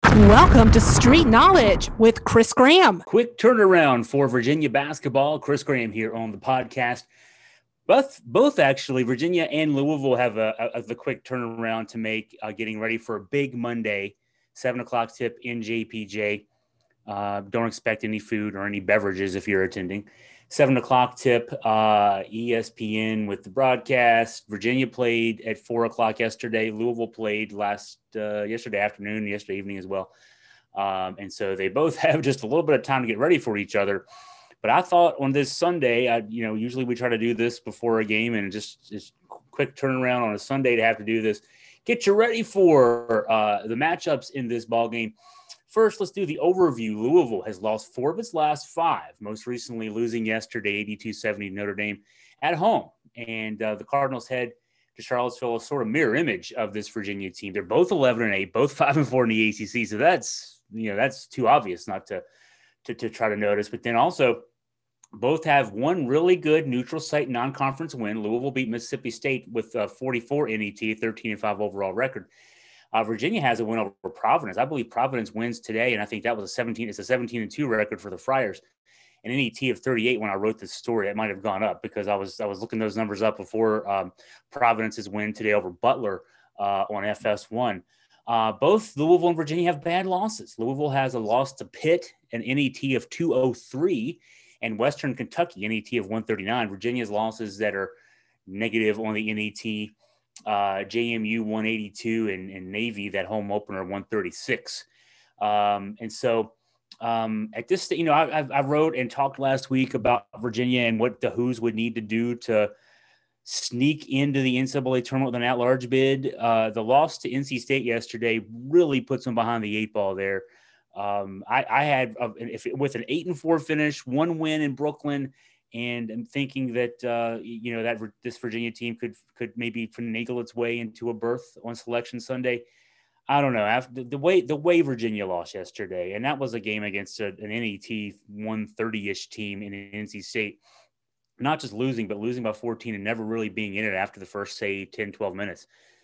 Welcome to Street Knowledge with Chris Graham. Quick turnaround for Virginia basketball. Chris Graham here on the podcast. Both actually, Virginia and Louisville have the quick turnaround to make, getting ready for a big Monday, 7 o'clock tip in JPJ. Don't expect any food or any beverages if you're attending. 7 o'clock tip, ESPN with the broadcast. Virginia played at 4 o'clock yesterday. Louisville played yesterday afternoon, yesterday evening as well. And so they both have just a little bit of time to get ready for each other. But I thought on this Sunday, usually we try to do this before a game and just quick turnaround on a Sunday to have to do this. Get you ready for the matchups in this ball game. First, let's do the overview. Louisville has lost 4 of its last 5, most recently losing yesterday 82-70 to Notre Dame at home. And the Cardinals head to Charlottesville, a sort of mirror image of this Virginia team. They're both 11-8, both 5-4 in the ACC. So that's too obvious not to try to notice. But then also both have one really good neutral site non-conference win. Louisville beat Mississippi State with 44 NET, 13-5 overall record. Virginia has a win over Providence. I believe Providence wins today, and I think that was a 17-2 record for the Friars. An NET of 38 when I wrote this story. That might have gone up because I was looking those numbers up before Providence's win today over Butler on FS1. Both Louisville and Virginia have bad losses. Louisville has a loss to Pitt, an NET of 203, and Western Kentucky, NET of 139. Virginia's losses that are negative on the NET, JMU 182 and Navy, that home opener 136. And so at this, I wrote and talked last week about Virginia and what the Hoos would need to do to sneak into the NCAA tournament with an at-large bid. The loss to NC State yesterday really puts them behind the 8 ball there. I had with an 8-4 finish, 1 win in Brooklyn. And I'm thinking that this Virginia team could maybe finagle its way into a berth on Selection Sunday. I don't know. After the way Virginia lost yesterday, and that was a game against an NET 130-ish team in NC State, not just losing, but losing by 14 and never really being in it after the first, say, 10, 12 minutes,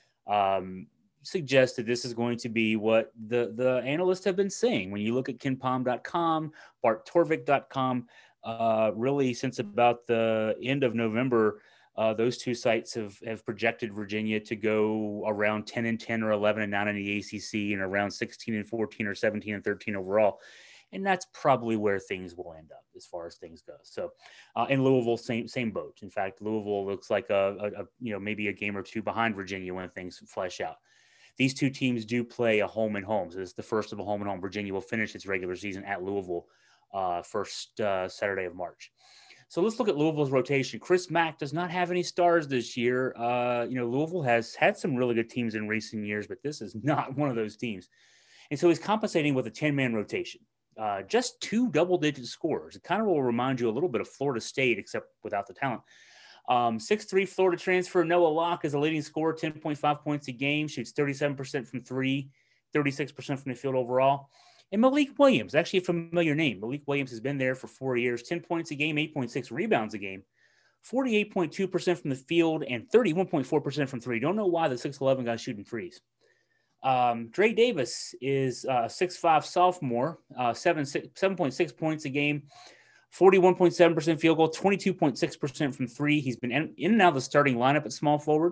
suggests that this is going to be what the analysts have been saying. When you look at KenPom.com, BartTorvik.com, really since about the end of November, those two sites have projected Virginia to go around 10-10 or 11-9 in the ACC and around 16-14 or 17-13 overall. And that's probably where things will end up as far as things go. So in Louisville, same boat. In fact, Louisville looks like maybe a game or two behind Virginia when things flesh out. These two teams do play a home and home. So this is the first of a home and home. Virginia will finish its regular season at Louisville first Saturday of March. So let's look at Louisville's rotation. Chris Mack does not have any stars this year. Louisville has had some really good teams in recent years, but this is not one of those teams. And so he's compensating with a 10-man rotation. Just 2 double-digit scorers. It kind of will remind you a little bit of Florida State, except without the talent. 6'3" Florida transfer Noah Locke is a leading scorer, 10.5 points a game, shoots 37% from 3, 36% from the field overall. And Malik Williams, actually a familiar name. Malik Williams has been there for 4 years, 10 points a game, 8.6 rebounds a game, 48.2% from the field, and 31.4% from 3. Don't know why the 6'11 guy's shooting threes. Dre Davis is a 6'5 sophomore, 7.6 points a game, 41.7% field goal, 22.6% from 3. He's been in and out of the starting lineup at small forward.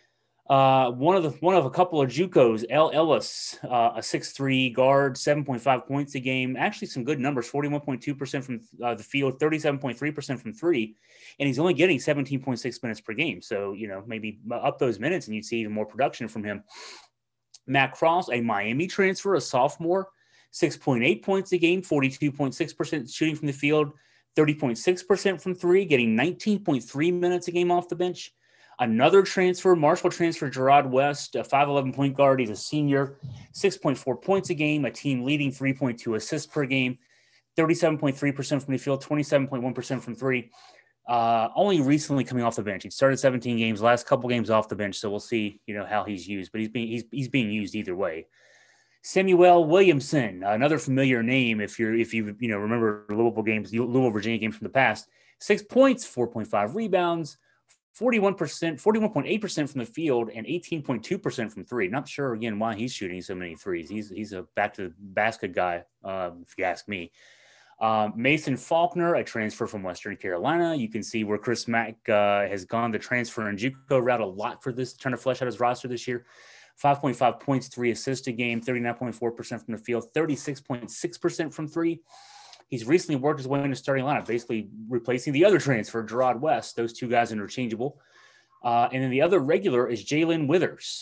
One of a couple of JUCOs, L. Ellis, a 6'3 guard, 7.5 points a game. Actually, some good numbers: 41.2% from the field, 37.3% from 3, and he's only getting 17.6 minutes per game. So maybe up those minutes, and you'd see even more production from him. Matt Cross, a Miami transfer, a sophomore, 6.8 points a game, 42.6% shooting from the field, 30.6% from 3, getting 19.3 minutes a game off the bench. Another transfer, Marshall transfer, Gerard West, a 5'11 point guard. He's a senior, 6.4 points a game, a team leading 3.2 assists per game, 37.3% from the field, 27.1% from 3. Only recently coming off the bench. He started 17 games, last couple games off the bench, so we'll see, how he's used. But he's being used either way. Samuel Williamson, another familiar name if you remember Louisville Virginia games from the past. 6 points, 4.5 rebounds, 41.8% from the field and 18.2% from three. Not sure again why he's shooting so many threes. He's a back to the basket guy, if you ask me. Mason Faulkner, a transfer from Western Carolina. You can see where Chris Mack has gone the transfer and JUCO route a lot for this, trying to flesh out his roster this year. 5.5 points, 3 assists a game, 39.4% from the field, 36.6% from three. He's recently worked his way into starting lineup, basically replacing the other transfer, Gerard West. Those two guys interchangeable. And then the other regular is Jalen Withers.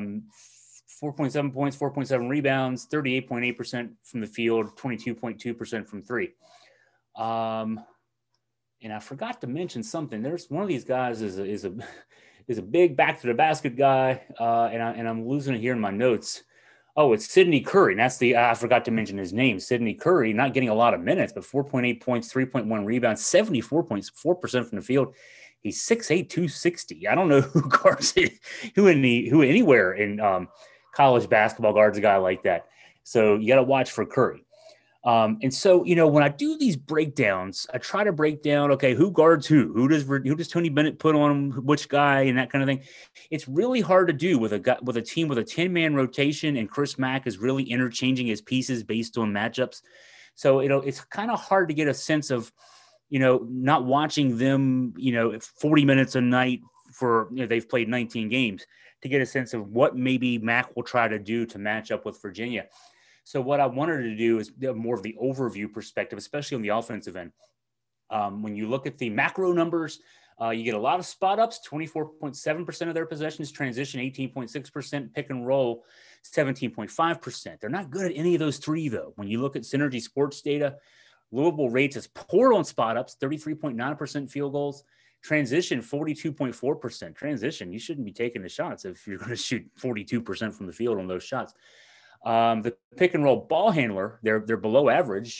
4.7 points, 4.7 rebounds, 38.8% from the field, 22.2% from three. And I forgot to mention something. There's one of these guys is a big back to the basket guy, and I'm losing it here in my notes. Oh, it's Sidney Curry. That's I forgot to mention his name. Sidney Curry, not getting a lot of minutes, but 4.8 points, 3.1 rebounds, 74.4% from the field. He's 6'8", 260. I don't know who guards it, who anywhere in college basketball guards a guy like that. So you got to watch for Curry. And so, when I do these breakdowns, I try to break down, okay, who guards who? Who does Tony Bennett put on which guy and that kind of thing? It's really hard to do with a team with a 10-man rotation, and Chris Mack is really interchanging his pieces based on matchups. So, it's kind of hard to get a sense of, not watching them, 40 minutes a night for, they've played 19 games, to get a sense of what maybe Mack will try to do to match up with Virginia. So what I wanted to do is more of the overview perspective, especially on the offensive end. When you look at the macro numbers, you get a lot of spot ups, 24.7% of their possessions, transition 18.6%, pick and roll 17.5%. They're not good at any of those three, though. When you look at Synergy Sports data, Louisville rates as poor on spot ups, 33.9% field goals, transition 42.4%. Transition, you shouldn't be taking the shots if you're going to shoot 42% from the field on those shots. The pick and roll ball handler, they're below average,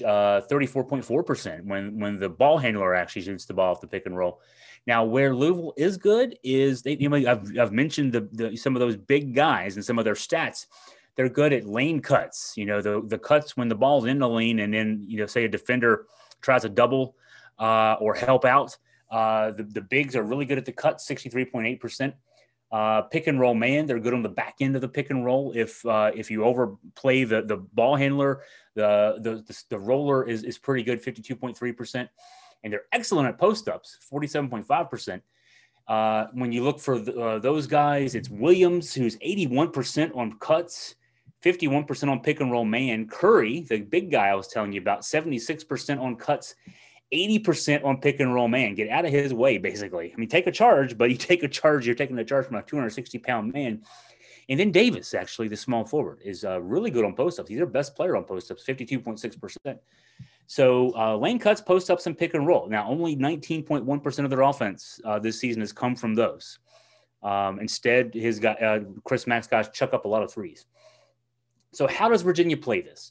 34.4% when the ball handler actually shoots the ball off the pick and roll. Now, where Louisville is good is I've mentioned some of those big guys and some of their stats. They're good at lane cuts. The cuts when the ball's in the lane, and then say a defender tries to double or help out. The bigs are really good at the cut, 63.8%. Pick and roll man, they're good on the back end of the pick and roll. If you overplay the ball handler, the roller is pretty good, 52.3%, and they're excellent at post ups, 47.5%. When you look for those guys, it's Williams, who's 81% on cuts, 51% on pick and roll man. Curry, the big guy I was telling you about, 76% on cuts, 80% on pick and roll man. Get out of his way, basically. I mean, take a charge, but you're taking a charge from a 260-pound man. And then Davis, actually, the small forward, is really good on post-ups. He's their best player on post-ups, 52.6%. So lane cuts, post-ups, and pick and roll. Now, only 19.1% of their offense this season has come from those. Instead, Chris Mack's guys chuck up a lot of threes. So how does Virginia play this?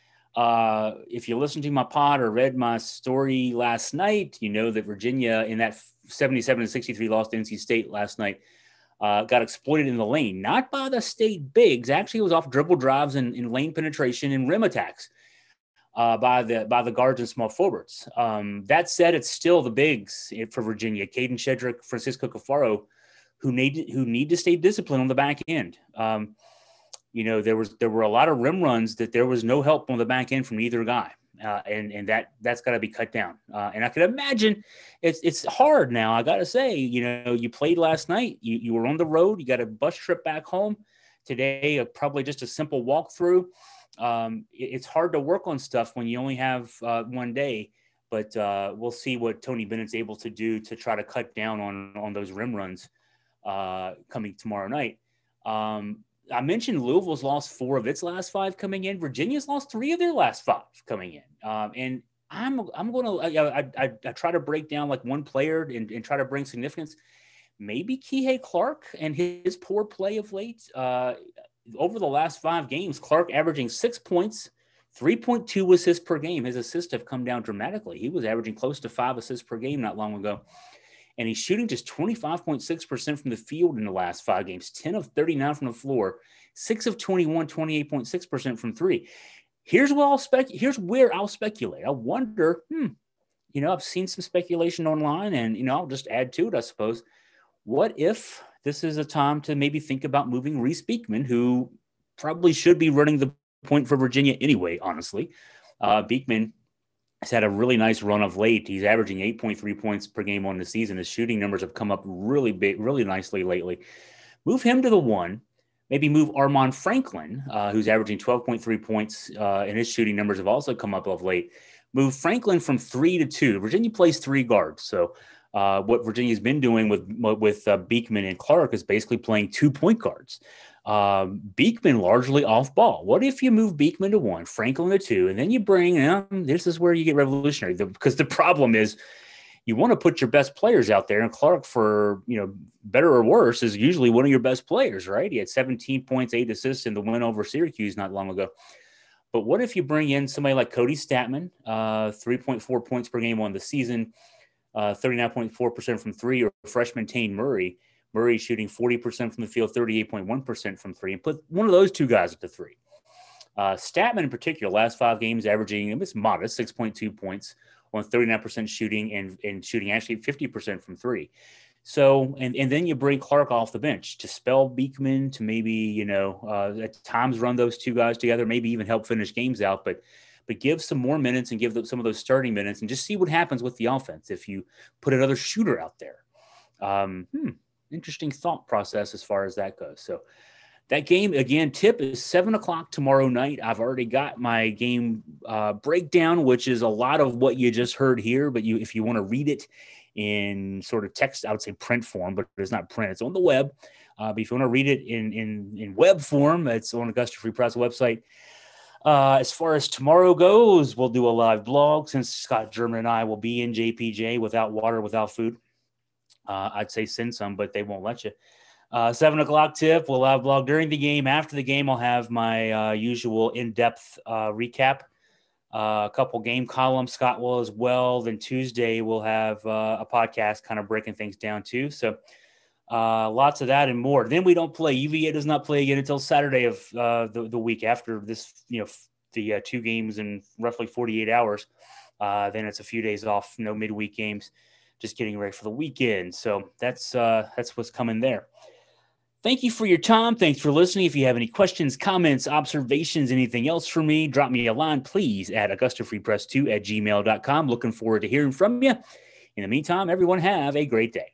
If you listened to my pod or read my story last night, you know that Virginia, in that 77-63 loss to NC State last night, got exploited in the lane, not by the state bigs. Actually, it was off dribble drives and lane penetration and rim attacks by the guards and small forwards. That said, it's still the bigs for Virginia, Caden Shedrick, Francisco Cafaro, who need to stay disciplined on the back end. There were a lot of rim runs that there was no help on the back end from either guy. And that's got to be cut down. And I can imagine it's hard now. I got to say, you played last night, you were on the road, you got a bus trip back home today, probably just a simple walkthrough. It's hard to work on stuff when you only have one day, but we'll see what Tony Bennett's able to do to try to cut down on those rim runs coming tomorrow night. I mentioned Louisville's lost 4 of its last 5 coming in. Virginia's lost 3 of their last 5 coming in. And I'm going to I try to break down like one player and try to bring significance. Maybe Kihei Clark and his poor play of late. Over the last 5 games, Clark averaging 6 points, 3.2 assists per game. His assists have come down dramatically. He was averaging close to 5 assists per game not long ago. And he's shooting just 25.6% from the field in the last 5 games, 10 of 39 from the floor, 6 of 21, 28.6% from three. Here's where I'll speculate. I wonder, I've seen some speculation online, and, I'll just add to it, I suppose. what if this is a time to maybe think about moving Reese Beekman, who probably should be running the point for Virginia anyway, honestly. Beekman has had a really nice run of late. He's averaging 8.3 points per game on the season. His shooting numbers have come up really big, really nicely lately. Move him to the 1. Maybe move Armaan Franklin, who's averaging 12.3 points, and his shooting numbers have also come up of late. Move Franklin from 3 to 2. Virginia plays 3 guards. So what Virginia's been doing with Beekman and Clark is basically playing 2 point guards. Beekman largely off ball. What if you move Beekman to 1, Franklin to 2, and then you bring this is where you get revolutionary, because the problem is you want to put your best players out there, and Clark, for better or worse, is usually one of your best players, right? He had 17 points, 8 assists in the win over Syracuse not long ago. But what if you bring in somebody like Cody Statman, 3.4 points per game on the season, 39.4% from 3, or freshman Tane Murray? Murray shooting 40% from the field, 38.1% from 3, and put one of those 2 guys at the 3. Statman in particular, last 5 games averaging, it's modest, 6.2 points on 39% shooting and shooting actually 50% from 3. So, and then you bring Clark off the bench to spell Beekman, to maybe, at times run those 2 guys together, maybe even help finish games out, but give some more minutes and give them some of those starting minutes and just see what happens with the offense if you put another shooter out there. Interesting thought process as far as that goes. So that game, again, tip is 7:00 tomorrow night. I've already got my game breakdown, which is a lot of what you just heard here. But if you want to read it in sort of text, I would say print form, but it's not print. It's on the web. But if you want to read it in web form, it's on Augusta Free Press website. As far as tomorrow goes, we'll do a live blog since Scott German and I will be in JPJ without water, without food. I'd say send some, but they won't let you. 7:00 tip. We'll have blog during the game. After the game, I'll have my usual in-depth recap. A couple game columns. Scott will as well. Then Tuesday, we'll have a podcast kind of breaking things down too. So lots of that and more. Then we don't play. UVA does not play again until Saturday of the week after this, the 2 games in roughly 48 hours. Then it's a few days off, no midweek games. Just getting ready for the weekend. So that's what's coming there. Thank you for your time. Thanks for listening. If you have any questions, comments, observations, anything else for me, drop me a line, please, at AugustaFreePress2@gmail.com. Looking forward to hearing from you. In the meantime, everyone have a great day.